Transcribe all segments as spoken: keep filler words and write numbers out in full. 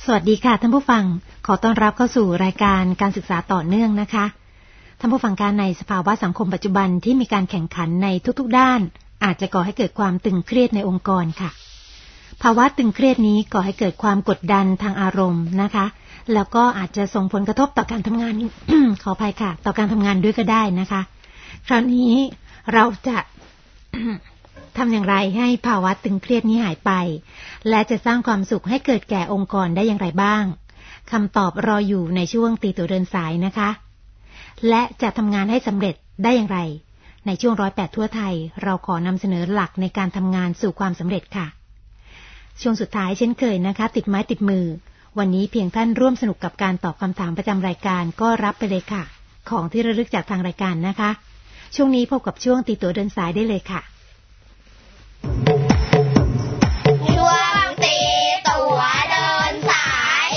สวัสดีค่ะท่านผู้ฟังขอต้อนรับเข้าสู่รายการการศึกษาต่อเนื่องนะคะท่านผู้ฟังการในสภาวะสังคมปัจจุบันที่มีการแข่งขันในทุกๆด้านอาจจะก่อให้เกิดความตึงเครียดในองค์กรค่ะภาวะตึงเครียดนี้ก่อให้เกิดความกดดันทางอารมณ์นะคะแล้วก็อาจจะส่งผลกระทบต่อการทำงาน ขออภัยค่ะต่อการทำงานด้วยก็ได้นะคะคราวนี้เราจะ ทำอย่างไรให้ภาวะตึงเครียดนี้หายไปและจะสร้างความสุขให้เกิดแก่องค์กรได้อย่างไรบ้างคำตอบรออยู่ในช่วงตีตัวเดินสายนะคะและจะทำงานให้สำเร็จได้อย่างไรในช่วงร้อยแปดทั่วไทยเราขอนำเสนอหลักในการทำงานสู่ความสำเร็จค่ะช่วงสุดท้ายเช่นเคยนะคะติดไม้ติดมือวันนี้เพียงท่านร่วมสนุกกับการตอบคำถามประจำรายการก็รับไปเลยค่ะของที่ระลึกจากทางรายการนะคะช่วงนี้พบกับช่วงตีตัวเดินสายได้เลยค่ะช่วงตีตัวเดินสาย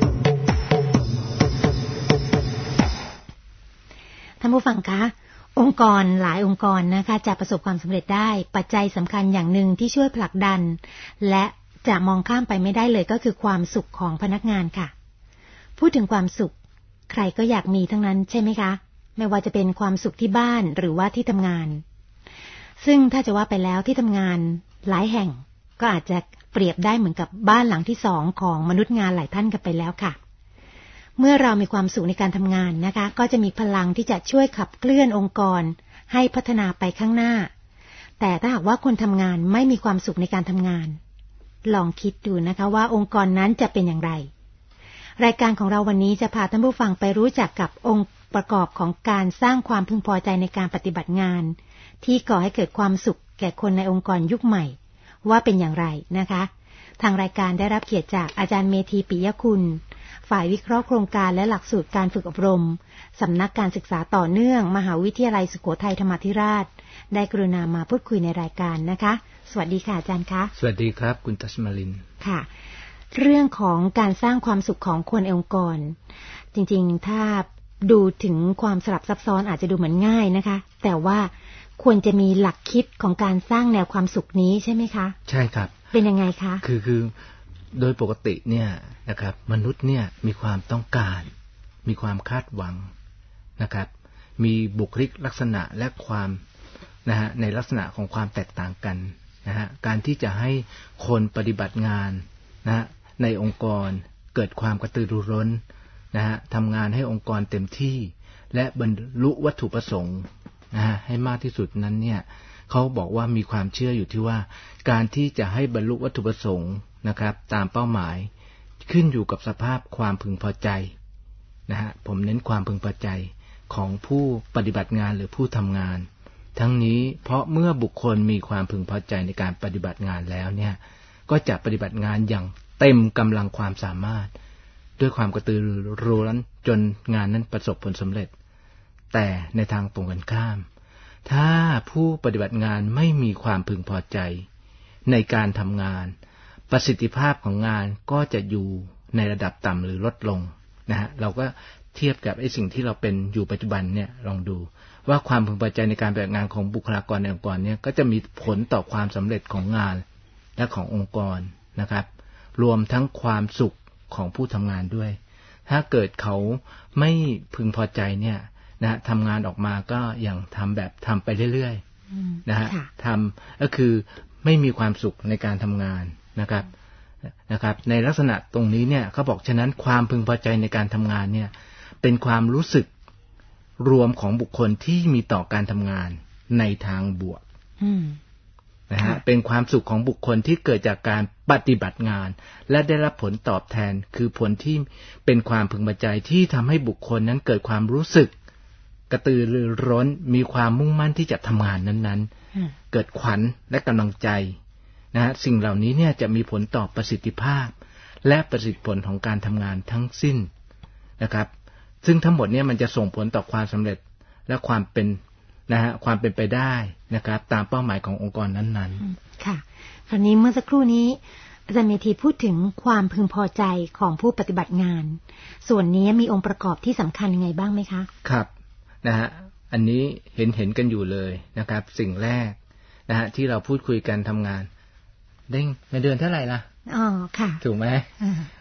ท่านผู้ฟังคะองค์กรหลายองค์กรนะคะจะประสบความสำเร็จได้ปัจจัยสำคัญอย่างหนึ่งที่ช่วยผลักดันและจะมองข้ามไปไม่ได้เลยก็คือความสุขของพนักงานค่ะพูดถึงความสุขใครก็อยากมีทั้งนั้นใช่ไหมคะไม่ว่าจะเป็นความสุขที่บ้านหรือว่าที่ทำงานซึ่งถ้าจะว่าไปแล้วที่ทำงานหลายแห่งก็อาจจะเปรียบได้เหมือนกับบ้านหลังที่สองของมนุษย์งานหลายท่านกันไปแล้วค่ะเมื่อเรามีความสุขในการทำงานนะคะก็จะมีพลังที่จะช่วยขับเคลื่อนองค์กรให้พัฒนาไปข้างหน้าแต่ถ้าหากว่าคนทำงานไม่มีความสุขในการทำงานลองคิดดูนะคะว่าองค์กรนั้นจะเป็นอย่างไรรายการของเราวันนี้จะพาท่านผู้ฟังไปรู้จักกับองค์ประกอบของการสร้างความพึงพอใจในการปฏิบัติงานที่ก่อให้เกิดความสุขแก่คนในองค์กรยุคใหม่ว่าเป็นอย่างไรนะคะทางรายการได้รับเกียรติจากอาจารย์เมธีปิยคุณฝ่ายวิเคราะห์โครงการและหลักสูตรการฝึกอบรมสำนักการศึกษาต่อเนื่องมหาวิทยาลัยสุโขทัยธรรมาธิราชได้กรุณามาพูดคุยในรายการนะคะสวัสดีค่ะอาจารย์คะสวัสดีครับคุณทัศมาลินค่ะเรื่องของการสร้างความสุขของคนในองค์กรจริงๆถ้าดูถึงความสลับซับซ้อนอาจจะดูเหมือนง่ายนะคะแต่ว่าควรจะมีหลักคิดของการสร้างแนวความสุขนี้ใช่ไหมคะใช่ครับเป็นยังไงคะคือคือโดยปกติเนี่ยนะครับมนุษย์เนี่ยมีความต้องการมีความคาดหวังนะครับมีบุคลิกลักษณะและความนะฮะในลักษณะของความแตกต่างกันนะฮะการที่จะให้คนปฏิบัติงานนะฮะในองค์กรเกิดความกระตือรือร้นนะฮะทำงานให้องค์กรเต็มที่และบรรลุวัตถุประสงค์นะฮะให้มากที่สุดนั้นเนี่ยเขาบอกว่ามีความเชื่ออยู่ที่ว่าการที่จะให้บรรลุวัตถุประสงค์นะครับตามเป้าหมายขึ้นอยู่กับสภาพความพึงพอใจนะฮะผมเน้นความพึงพอใจของผู้ปฏิบัติงานหรือผู้ทำงานทั้งนี้เพราะเมื่อบุคคลมีความพึงพอใจในการปฏิบัติงานแล้วเนี่ยก็จะปฏิบัติงานอย่างเต็มกำลังความสามารถด้วยความกระตือรือร้นจนงานนั้นประสบผลสำเร็จแต่ในทางตรงกันข้ามถ้าผู้ปฏิบัติงานไม่มีความพึงพอใจในการทำงานประสิทธิภาพของงานก็จะอยู่ในระดับต่ำหรือลดลงนะฮะเราก็เทียบกับไอ้สิ่งที่เราเป็นอยู่ปัจจุบันเนี่ยลองดูว่าความพึงพอใจในการปฏิบัติงานของบุคลากรในองค์กรเนี่ยก็จะมีผลต่อความสำเร็จของงานและขององค์กรนะครับรวมทั้งความสุขของผู้ทำงานด้วยถ้าเกิดเขาไม่พึงพอใจเนี่ยนะทำงานออกมาก็อย่างทำแบบทำไปเรื่อยๆนะฮะทำก็คือไม่มีความสุขในการทำงานนะครับนะครับในลักษณะตรงนี้เนี่ยเขาบอกฉะนั้นความพึงพอใจในการทำงานเนี่ยเป็นความรู้สึกรวมของบุคคลที่มีต่อการทำงานในทางบวกนะฮะเป็นความสุขของบุคคลที่เกิดจากการปฏิบัติงานและได้รับผลตอบแทนคือผลที่เป็นความพึงพอใจที่ทำให้บุคคลนั้นเกิดความรู้สึกกระตือรือร้นมีความมุ่งมั่นที่จะทำงานนั้นๆเกิดขวัญและกำลังใจนะฮะสิ่งเหล่านี้เนี่ยจะมีผลต่อประสิทธิภาพและประสิทธิผลของการทำงานทั้งสิ้นนะครับซึ่งทั้งหมดเนี่ยมันจะส่งผลต่อความสำเร็จและความเป็นนะฮะความเป็นไปได้นะครับตามเป้าหมายขององค์กรนั้นๆค่ะคราวนี้เมื่อสักครู่นี้อาจารย์เมธีพูดถึงความพึงพอใจของผู้ปฏิบัติงานส่วนนี้มีองค์ประกอบที่สำคัญยังไงบ้างไหมคะครับนะฮะอันนี้เห็นเห็นกันอยู่เลยนะครับสิ่งแรกนะฮะที่เราพูดคุยกันทำงานได้เงินเดือนเท่าไหร่ล่ะอ๋อค่ะถูกไหม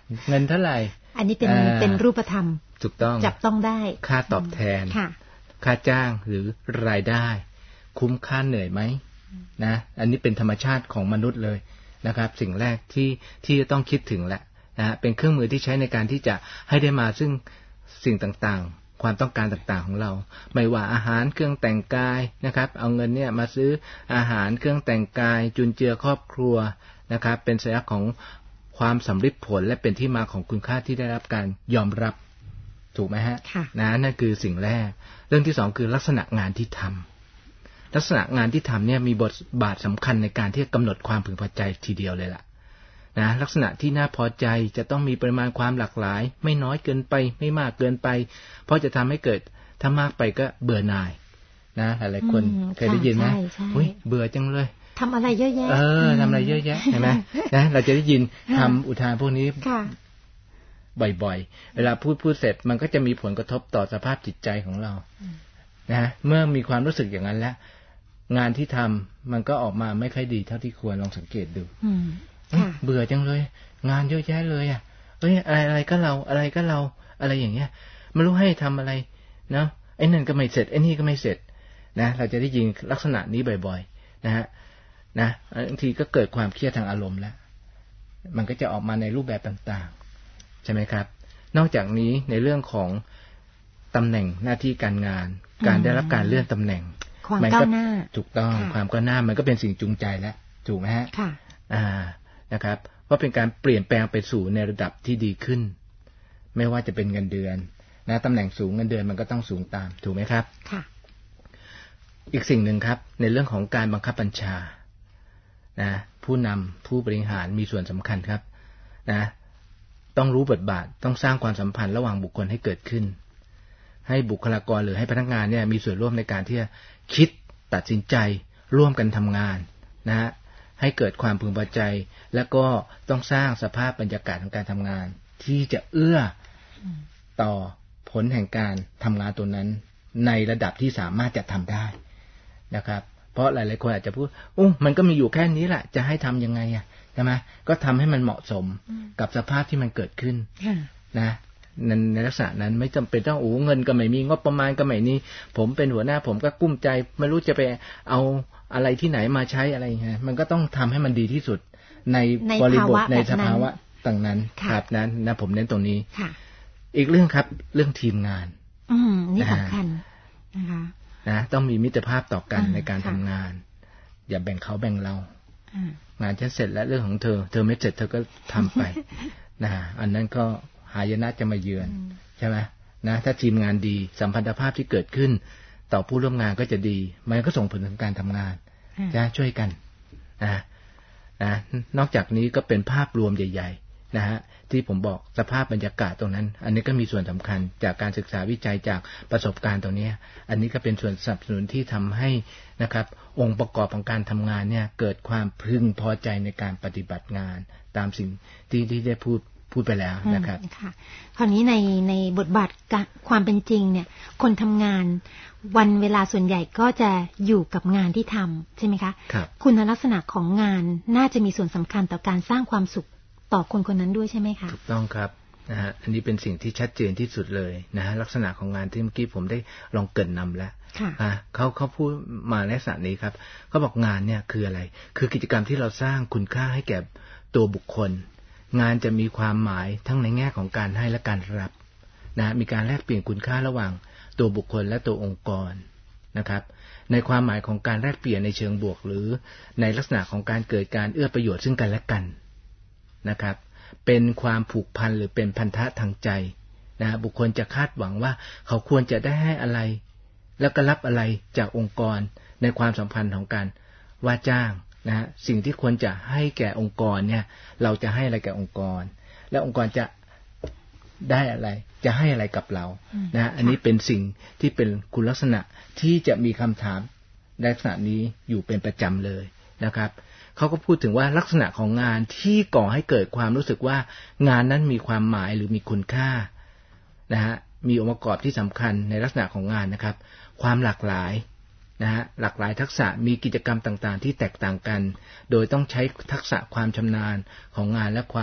เงินเท่าไหร่อันนี้เป็นเป็นรูปธรรมถูกต้องจับต้องได้ค่าตอบแทนค่าจ้างหรือรายได้คุ้มค่าเหนื่อยไหมนะอันนี้เป็นธรรมชาติของมนุษย์เลยนะครับสิ่งแรกที่ที่จะต้องคิดถึงแหละนะเป็นเครื่องมือที่ใช้ในการที่จะให้ได้มาซึ่งสิ่งต่างๆความต้องการต่างๆของเราไม่ว่าอาหารเครื่องแต่งกายนะครับเอาเงินเนี่ยมาซื้ออาหารเครื่องแต่งกายจุนเจือครอบครัวนะครับเป็นสัญลักษณ์ของความสำลิดผลและเป็นที่มาของคุณค่าที่ได้รับการยอมรับถูกไหมฮะนะนั่นคือสิ่งแรกเรื่องที่สองคือลักษณะงานที่ทำลักษณะงานที่ทำเนี่ยมีบทบาทสำคัญในการที่จะกำหนดความพึงพอใจทีเดียวเลยล่ะนะลักษณะที่น่าพอใจจะต้องมีปริมาณความหลากหลายไม่น้อยเกินไปไม่มากเกินไปเพราะจะทำให้เกิดถ้ามากไปก็เบื่อหน่ายนะหลายๆคนเคยได้ยินไหมอุ้ยเบื่อจังเลยทำอะไรเยอะแยะเออทำอะไรเยอะแยะเห็นไหมนะเราจะได้ยินคำอุทานพวกนี้บ่อยๆเวลาพูดพูดเสร็จมันก็จะมีผลกระทบต่อสภาพจิตใจของเรานะเมื่อมีความรู้สึกอย่างนั้นแล้วงานที่ทำมันก็ออกมาไม่ค่อยดีเท่าที่ควรลองสังเกตดูเบื่อจังเลยงานเยอะแยะเลยอ่ะเอ้ยอะไรอะไรก็เราอะไรก็เราอะไรอย่างเงี้ยไม่รู้ให้ทำอะไรเนาะไอ้นั่นก็ไม่เสร็จไอ้นี่ก็ไม่เสร็จนะเราจะได้ยินลักษณะนี้บ่อยๆนะฮะนะบางทีก็เกิดความเครียดทางอารมณ์แล้วมันก็จะออกมาในรูปแบบต่างๆใช่ไหมครับนอกจากนี้ในเรื่องของตำแหน่งหน้าที่การงานการได้รับการเลื่อนตำแหน่งความก้าวหน้าถูกต้องความก้าวหน้ามันก็เป็นสิ่งจูงใจแล้วถูกไหมฮะค่ะอ่านะครับว่าเป็นการเปลี่ยนแปลงไปสู่ในระดับที่ดีขึ้นไม่ว่าจะเป็นเงินเดือนนะตำแหน่งสูงเงินเดือนมันก็ต้องสูงตามถูกไหมครับค่ะอีกสิ่งหนึ่งครับในเรื่องของการบังคับบัญชานะผู้นำผู้บริหารมีส่วนสำคัญครับนะต้องรู้บทบาทต้องสร้างความสัมพันธ์ระหว่างบุคคลให้เกิดขึ้นให้บุคลากรหรือให้พนักงานเนี่ยมีส่วนร่วมในการที่จะคิดตัดสินใจร่วมกันทำงานนะฮะให้เกิดความพึงพอใจและก็ต้องสร้างสภาพบรรยากาศของการทำงานที่จะเอื้อต่อผลแห่งการทำงานตัวนั้นในระดับที่สามารถจะทำได้นะครับเพราะหลายๆคนอาจจะพูดอุ้มมันก็มีอยู่แค่นี้แหละจะให้ทำยังไงอ่ะใช่ไหมก็ทำให้มันเหมาะสมกับสภาพที่มันเกิดขึ้นนะในลักษณะนั้นไม่จำเป็นต้องโอ้เงินก็ไม่มีงบประมาณก็ไม่นี่ผมเป็นหัวหน้าผมก็กุ้มใจไม่รู้จะไปเอาอะไรที่ไหนมาใช้อะไรเงี้ยมันก็ต้องทำให้มันดีที่สุดในบริบทในสภาวะต่างนั้นครับนั้นนะผมเน้นตรงนี้อีกเรื่องครับเรื่องทีมงานอืมนี่สำคัญนะคะนะต้องมีมิตรภาพต่อกันในการทำงานอย่าแบ่งเขาแบ่งเรางานฉันเสร็จแล้วเรื่องของเธอเธอไม่เสร็จเธอก็ทำไปนะอันนั้นก็หายนะจะมาเยือนใช่ไหมนะถ้าทีมงานดีสัมพันธภาพที่เกิดขึ้นต่อผู้ร่วมงานก็จะดีมันก็ส่งผลถึงการทำงานจะช่วยกันนะนะนอกจากนี้ก็เป็นภาพรวมใหญ่ๆนะฮะที่ผมบอกสภาพบรรยากาศตรงนั้นอันนี้ก็มีส่วนสำคัญจากการศึกษาวิจัยจากประสบการณ์ตรงนี้อันนี้ก็เป็นส่วนสนับสนุนที่ทำให้นะครับองค์ประกอบของการทำงานเนี่ยเกิดความพึงพอใจในการปฏิบัติงานตามสิ่งที่ที่ได้พูดพูดไปแล้วนะครับค่ะคราวนี้ในในบทบาทความเป็นจริงเนี่ยคนทำงานวันเวลาส่วนใหญ่ก็จะอยู่กับงานที่ทำใช่ไหมคะครับคุณลักษณะของงานน่าจะมีส่วนสำคัญต่อการสร้างความสุขต่อคนคนนั้นด้วยใช่ไหมคะถูกต้องครับนะฮะอันนี้เป็นสิ่งที่ชัดเจนที่สุดเลยนะฮะลักษณะของงานที่เมื่อกี้ผมได้ลองเกริ่นนำแล้วค่ะเขาเขาพูดมาในลักษณะนี้ครับเขาบอกงานเนี่ยคืออะไรคือกิจกรรมที่เราสร้างคุณค่าให้แก่ตัวบุคคลงานจะมีความหมายทั้งในแง่ของการให้และการรับนะมีการแลกเปลี่ยนคุณค่าระหว่างตัวบุคคลและตัวองค์กรนะครับในความหมายของการแลกเปลี่ยนในเชิงบวกหรือในลักษณะของการเกิดการเอื้อประโยชน์ซึ่งกันและกันนะครับเป็นความผูกพันหรือเป็นพันธะทางใจนะบุคคลจะคาดหวังว่าเขาควรจะได้ให้อะไรแล้วก็รับอะไรจากองค์กรในความสัมพันธ์ของการว่าจ้างนะฮะสิ่งที่ควรจะให้แก่องค์กรเนี่ยเราจะให้อะไรแก่องค์กรและองค์กรจะได้อะไรจะให้อะไรกับเรานะอันนี้เป็นสิ่งที่เป็นคุณลักษณะที่จะมีคำถามลักษณะนี้อยู่เป็นประจำเลยนะครับเขาก็พูดถึงว่าลักษณะของงานที่ก่อให้เกิดความรู้สึกว่างานนั้นมีความหมายหรือมีคุณค่านะฮะมีองค์ประกอบที่สำคัญในลักษณะของงานนะครับความหลากหลายนะฮะหลากหลายทักษะมีกิจกรรมต่างๆที่แตกต่างกันโดยต้องใช้ทักษะความชำนาญของงานและความ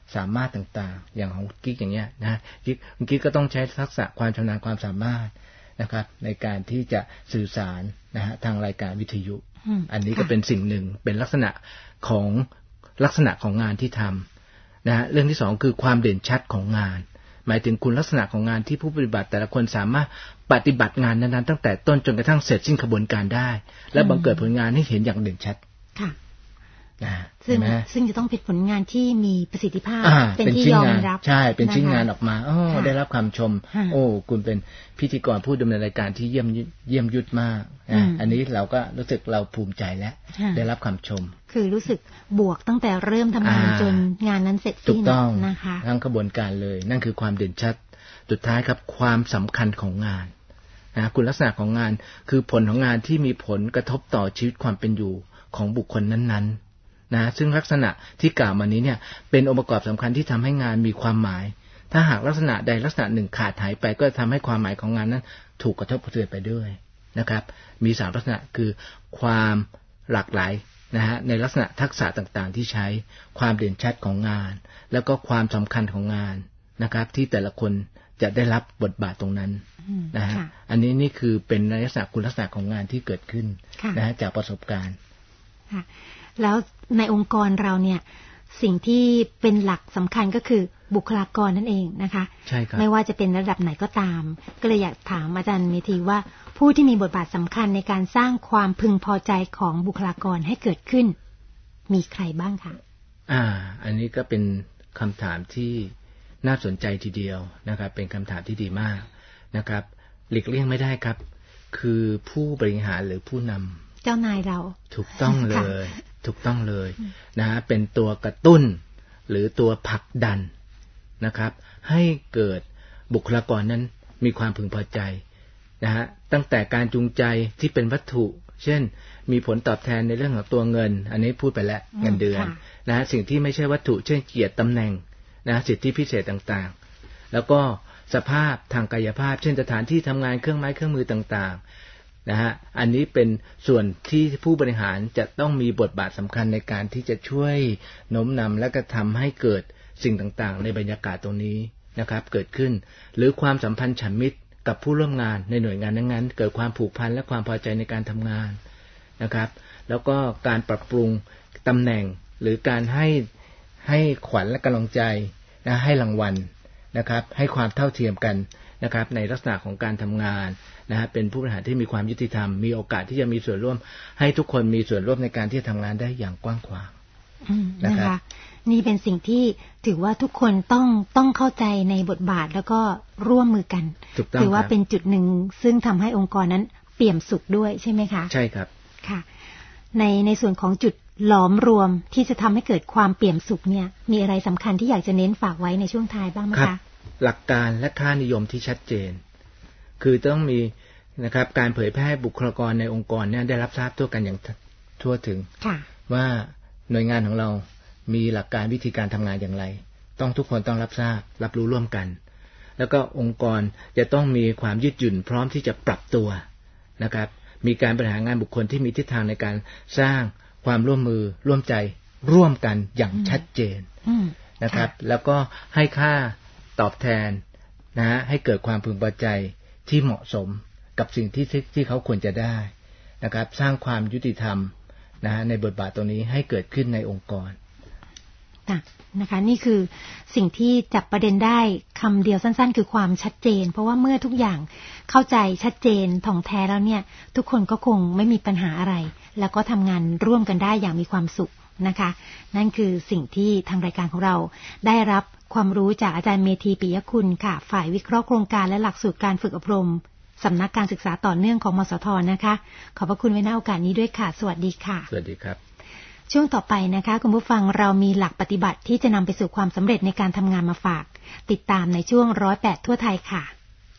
สามารถต่างๆอย่างของกิ๊กอย่างเงี้ยนะกิ๊กกิ๊กก็ต้องใช้ทักษะความชำนาญความสามารถนะครับในการที่จะสื่อสารนะฮะทางรายการวิทยุอันนี้ก็เป็นสิ่งหนึ่งเป็นลักษณะของลักษณะของงานที่ทำนะฮะเรื่องที่สองคือความเด่นชัดของงานหมายถึงคุณลักษณะของงานที่ผู้ปฏิบัติแต่ละคนสามารถปฏิบัติงานนั้นๆตั้งแต่ต้นจนกระทั่งเสร็จสิ้นกระบวนการได้และบังเกิดผลงานให้เห็นอย่างเด่นชัดค่ะซึ่งซึ่งจะต้องเป็นผลงานที่มีประสิทธิภาพเป็นที่ยอมรับใช่เป็นชิ้นงานออกมาโอ้ได้รับคำชมโอ้คุณเป็นพิธีกรผู้ดำเนินรายการที่เยี่ยมเยี่ยมยุทธมากอันนี้เราก็รู้สึกเราภูมิใจแล้วได้รับคำชมคือรู้สึกบวกตั้งแต่เริ่มทำงานจนงานนั้นเสร็จสิ้นนะคะทั้งกระบวนการเลยนั่นคือความเด่นชัดสุดท้ายครับความสำคัญของงานนะคุณลักษณะของงานคือผลของงานที่มีผลกระทบต่อชีวิตความเป็นอยู่ของบุคคลนั้นๆนะซึ่งลักษณะที่กล่าวมานี้เนี่ยเป็นองค์ประกอบสำคัญที่ทำให้งานมีความหมายถ้าหากลักษณะใดลักษณะหนึ่งขาดหายไปก็จะทำให้ความหมายของงานนั้นถูกกระทบกระเทือนไปด้วยนะครับมีสามลักษณะคือความหลากหลายนะฮะในลักษณะทักษะต่างๆที่ใช้ความเด่นชัดของงานแล้วก็ความสำคัญของงานนะครับที่แต่ละคนจะได้รับบทบาทตรงนั้นนะฮะอันนี้นี่คือเป็นลักษณะคุณลักษณะของงานที่เกิดขึ้นนะฮะจากประสบการณ์แล้วในองค์กรเราเนี่ยสิ่งที่เป็นหลักสำคัญก็คือบุคลากรนั่นเองนะคะใช่ครับไม่ว่าจะเป็นระดับไหนก็ตามก็เลยอยากถามอาจารย์เมธีว่าผู้ที่มีบทบาทสำคัญในการสร้างความพึงพอใจของบุคลากรให้เกิดขึ้นมีใครบ้างคะอ่าอันนี้ก็เป็นคำถามที่น่าสนใจทีเดียวนะครับเป็นคำถามที่ดีมากนะครับหลีกเลี่ยงไม่ได้ครับคือผู้บริหารหรือผู้นำเจ้านายเราถูกต้องเลยถูกต้องเลยนะฮะเป็นตัวกระตุ้นหรือตัวผลักดันนะครับให้เกิดบุคลากรนั้นมีความพึงพอใจนะฮะตั้งแต่การจูงใจที่เป็นวัตถุเช่นมีผลตอบแทนในเรื่องของตัวเงินอันนี้พูดไปแล้วเงินเดือนนะฮะสิ่งที่ไม่ใช่วัตถุเช่นเกียรติตำแหน่งนะสิทธิพิเศษต่างๆแล้วก็สภาพทางกายภาพเช่นสถานที่ทำงานเครื่องไม้เครื่องมือต่างๆนะฮะอันนี้เป็นส่วนที่ผู้บริหารจะต้องมีบทบาทสำคัญในการที่จะช่วยโน้มนำและกระทำให้เกิดสิ่งต่างๆในบรรยากาศตรงนี้นะครับเกิดขึ้นหรือความสัมพันธ์ฉันมิตรกับผู้ร่วมงานในหน่วยงานนั้นๆเกิดความผูกพันและความพอใจในการทำงานนะครับแล้วก็การปรับปรุงตำแหน่งหรือการให้ให้ขวัญและกำลังใจนะให้รางวัลนะครับให้ความเท่าเทียมกันนะครับในลักษณะของการทำงานนะฮะเป็นผู้บริหารที่มีความยุติธรรมมีโอกาสที่จะมีส่วนร่วมให้ทุกคนมีส่วนร่วมในการที่จะทำงานได้อย่างกว้างขวางนะคะนี่เป็นสิ่งที่ถือว่าทุกคนต้องต้องเข้าใจในบทบาทแล้วก็ร่วมมือกันถือว่าเป็นจุดหนึ่งซึ่งทำให้องค์กรนั้นเปี่ยมสุขด้วยใช่ไหมคะใช่ครับค่ะในในส่วนของจุดหลอมรวมที่จะทำให้เกิดความเปี่ยมสุขเนี่ยมีอะไรสำคัญที่อยากจะเน้นฝากไว้ในช่วงท้ายบ้างไหมคะหลักการและค่านิยมที่ชัดเจนคือต้องมีนะครับการเผยแพร่บุคลากรในองค์กรเนี่ยได้รับทราบทั่วกันอย่างทั่วถึงว่าหน่วยงานของเรามีหลักการวิธีการทำงานอย่างไรต้องทุกคนต้องรับทราบรับรู้ร่วมกันแล้วก็องค์กรจะต้องมีความยืดหยุ่นพร้อมที่จะปรับตัวนะครับมีการบริหารงานบุคคลที่มีทิศทางในการสร้างความร่วมมือร่วมใจร่วมกันอย่างชัดเจนนะครับแล้วก็ให้ค่าตอบแทนนะฮะให้เกิดความพึงพอใจที่เหมาะสมกับสิ่งที่ที่เขาควรจะได้นะครับสร้างความยุติธรรมนะฮะในบทบาทตรงนี้ให้เกิดขึ้นในองค์กรนะคะนี่คือสิ่งที่จับประเด็นได้คำเดียวสั้นๆคือความชัดเจนเพราะว่าเมื่อทุกอย่างเข้าใจชัดเจนถ่องแท้แล้วเนี่ยทุกคนก็คงไม่มีปัญหาอะไรแล้วก็ทำงานร่วมกันได้อย่างมีความสุขนะคะนั่นคือสิ่งที่ทางรายการของเราได้รับความรู้จากอาจารย์เมธีปิยคุณค่ะฝ่ายวิเคราะห์โครงการและหลักสูตรการฝึกอบรมสำนักการศึกษาต่อเนื่องของมสท.นะคะขอบพระคุณไว้ณโอกาสนี้ด้วยค่ะสวัสดีค่ะสวัสดีครับช่วงต่อไปนะคะคุณผู้ฟังเรามีหลักปฏิบัติที่จะนำไปสู่ความสำเร็จในการทำงานมาฝากติดตามในช่วงร้อยแปดทั่วไทยค่ะ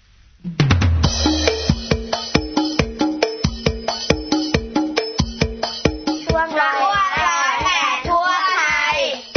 ช่วงร้อยแปดทั่วไทย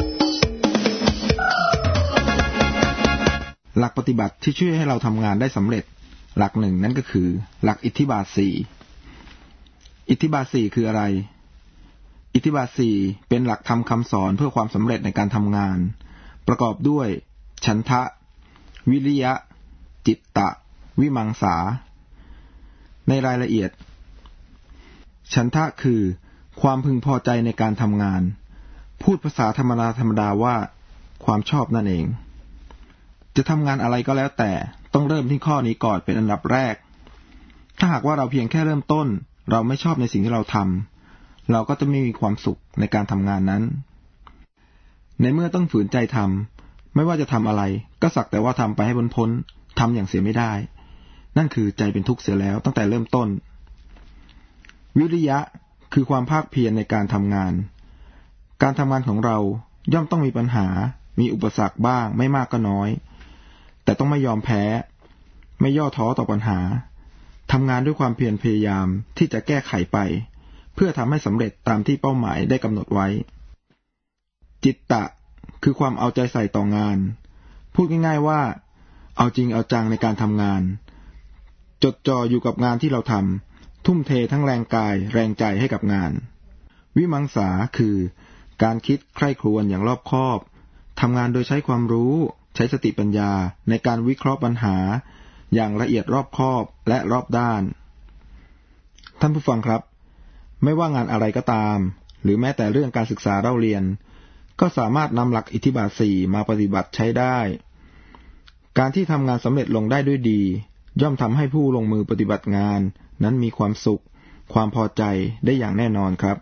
หลักปฏิบัติที่ช่วยให้เราทำงานได้สำเร็จหลักหนึ่งนั่นก็คือหลักอิทธิบาทสี่อิทธิบาทสี่คืออะไรอิทธิบาทสี่เป็นหลักธรรมคำสอนเพื่อความสำเร็จในการทำงานประกอบด้วยฉันทะวิริยะจิตตะวิมังสาในรายละเอียดฉันทะคือความพึงพอใจในการทำงานพูดภาษาธรรมดาธรรมดาว่าความชอบนั่นเองจะทำงานอะไรก็แล้วแต่ต้องเริ่มที่ข้อนี้ก่อนเป็นอันดับแรกถ้าหากว่าเราเพียงแค่เริ่มต้นเราไม่ชอบในสิ่งที่เราทำเราก็จะไม่มีความสุขในการทำงานนั้นในเมื่อต้องฝืนใจทำไม่ว่าจะทำอะไรก็สักแต่ว่าทำไปให้พ้นพ้นทำอย่างเสียไม่ได้นั่นคือใจเป็นทุกข์เสียแล้วตั้งแต่เริ่มต้นวิริยะคือความภาคเพียรในการทำงานการทำงานของเราย่อมต้องมีปัญหามีอุปสรรคบ้างไม่มากก็น้อยแต่ต้องไม่ยอมแพ้ไม่ย่อท้อต่อปัญหาทำงานด้วยความเพียรพยายามที่จะแก้ไขไปเพื่อทำให้สำเร็จตามที่เป้าหมายได้กำหนดไว้จิตตะคือความเอาใจใส่ต่องานพูดง่ายๆว่าเอาจริงเอาจังในการทำงานจดจ่ออยู่กับงานที่เราทำทุ่มเททั้งแรงกายแรงใจให้กับงานวิมังสาคือการคิดใคร่ครวญอย่างรอบคอบทำงานโดยใช้ความรู้ใช้สติปัญญาในการวิเคราะห์ปัญหาอย่างละเอียดรอบคอบและรอบด้านท่านผู้ฟังครับไม่ว่างานอะไรก็ตามหรือแม้แต่เรื่องการศึกษาเล่าเรียนก็สามารถนำหลักอิทธิบาทสี่มาปฏิบัติใช้ได้การที่ทำงานสำเร็จลงได้ด้วยดีย่อมทำให้ผู้ลงมือปฏิบัติงานนั้นมีความสุขความพอใจได้อย่างแน่นอนครับ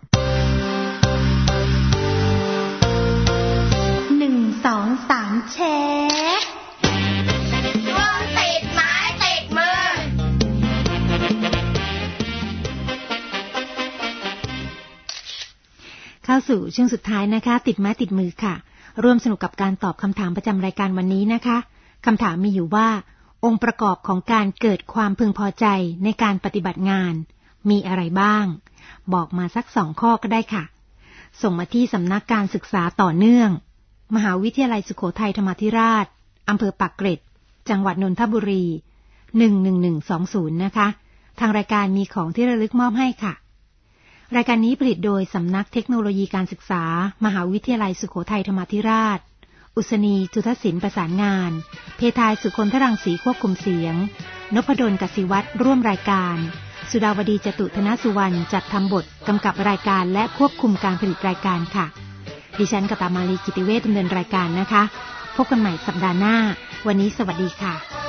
หนึ่งสองสามแชร์วงติดไม้ติดมือเข้าสู่ช่วงสุดท้ายนะคะติดไม้ติดมือค่ะร่วมสนุกกับการตอบคำถามประจำรายการวันนี้นะคะคำถามมีอยู่ว่าองค์ประกอบของการเกิดความพึงพอใจในการปฏิบัติงานมีอะไรบ้างบอกมาสักสองข้อก็ได้ค่ะส่งมาที่สำนักการศึกษาต่อเนื่องมหาวิทยาลัยสุโขทัยธรรมาธิราชอำเภอปากเกร็ดจังหวัดนนทบุรีหนึ่งหนึ่งหนึ่งสองศูนย์นะคะทางรายการมีของที่ระลึกมอบให้ค่ะรายการนี้ผลิตโดยสำนักเทคโนโลยีการศึกษามหาวิทยาลัยสุโขทัยธรรมาธิราชอุษณีจุทศิลป์ประสานงานเพทายสุคนทรังสีควบคุมเสียงนพดลกสิวัตรร่วมรายการสุดาวดีจตุธนสุวรรณจัดทำบทกำกับรายการและควบคุมการผลิตรายการค่ะดิฉันกตามาลีกิติเวชดำเนินรายการนะคะพบกันใหม่สัปดาห์หน้าวันนี้สวัสดีค่ะ